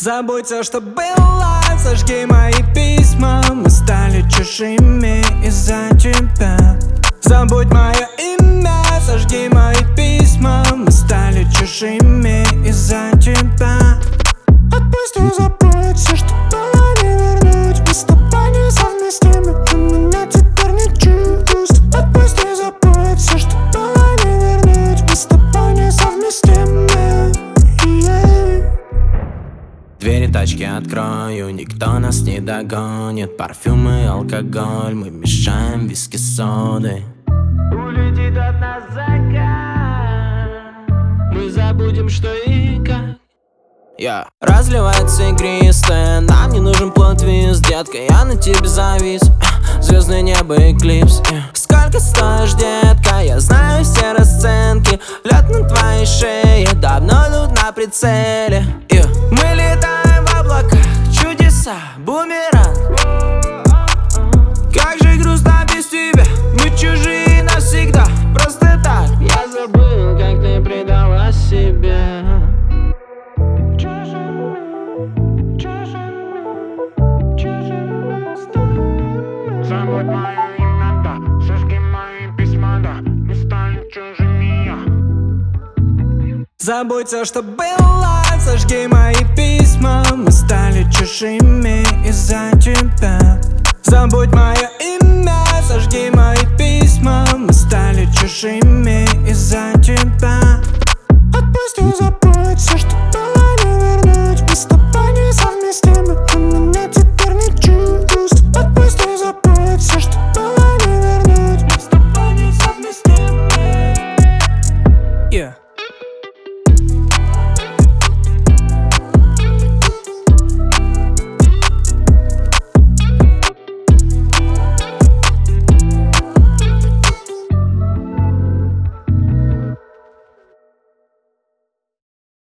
Забудь все, что было, сожги мои письма. Мы стали чужими из-за тебя. Забудь мое имя, сожги мои письма. Мы стали чужими из-за тебя. Отпусти и забудь все, что было, не вернуть. Мы с тобой несовместимы, у меня теперь не чувств. Отпусти и забудь все, что было, не вернуть. Мы с тобой несовместимы. Двери тачки открою, никто нас не догонит. Парфюмы, алкоголь, мы мешаем виски с содой. Улетит от нас закат, мы забудем, что и как. Разливается игристое, нам не нужен плот-твист. Детка, я на тебе завис, звездное небо, эклипс. Сколько стоишь, детка, я знаю все расценки. Лед на твоей шее, давно тут на прицеле. Мы летаем в облаках, чудеса, бумеранг. Как же грустно без тебя, мы чужие навсегда. Просто так я забыл, как ты предала себя. Забудь мое имя, да, сожги мои письма, да, мы стали чужими. Забудь все, что было, сожги мои письма. Мы стали чужими из-за тебя. Забудь мои